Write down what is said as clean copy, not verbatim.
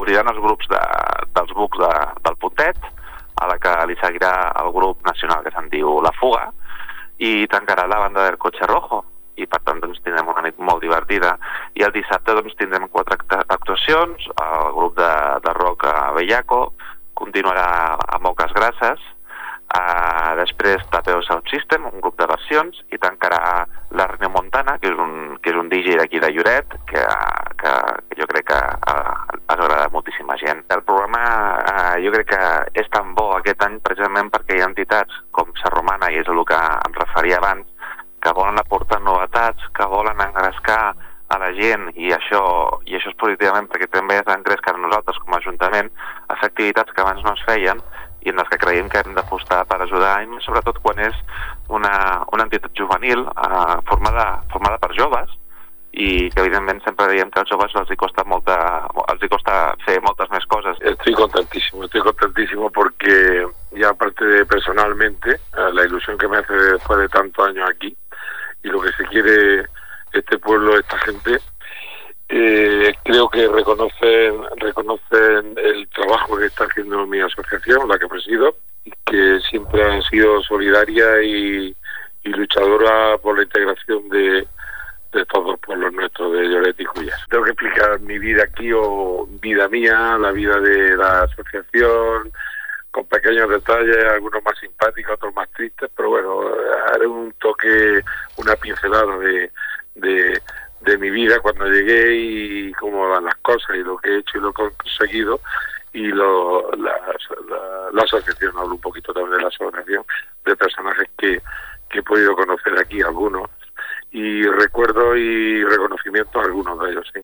s'obriran els grups dels bucs del Puntet, a la que li seguirà el grup nacional que se'n diu La Fuga, i tancarà la banda del Coche Rojo, i per tant doncs, tindrem una nit molt divertida. I el dissabte doncs, tindrem 4 actuacions, el grup de rock Bellaco continuarà a Moques Grasses, després Tapeo Sound System, un grup de versions, i tancarà la Reunió Montana, que és un DJ d'aquí de Lloret, que jo crec que agrada moltíssima gent. El programa jo crec que és tan bo aquest any precisament perquè hi ha entitats com Sa Romana, i és el que em referia abans, que volen aportar novetats, que volen engrescar a la gent, i això és positivament perquè també és d'engrescar a nosaltres com a Ajuntament a fer activitats que abans no es feien i en les que creiem que hem d'apostar per ajudar, i sobretot quan és una entitat juvenil formada per joves, i que evidentment sempre veiem que als joves els costa fer moltes més cosas. Estoy contentísimo porque ya aparte de personalmente, la ilusión que me hace después de tantos años aquí y lo que se quiere este pueblo, esta gente, creo que reconocen el trabajo que está haciendo mi asociación, la que presido, y que siempre ha sido solidaria y luchadora por la integración de todos los pueblos nuestros de Lloret y Cuyas. Tengo que explicar mi vida aquí, o vida mía, la vida de la asociación, con pequeños detalles, algunos más simpáticos, otros más tristes, pero bueno, haré un toque, una pincelada de mi vida cuando llegué y cómo van las cosas y lo que he hecho y lo que he conseguido, y la asociación, hablo un poquito también de la asociación, de personajes que he podido conocer aquí, algunos, y recuerdo y reconocimiento a algunos de ellos, sí.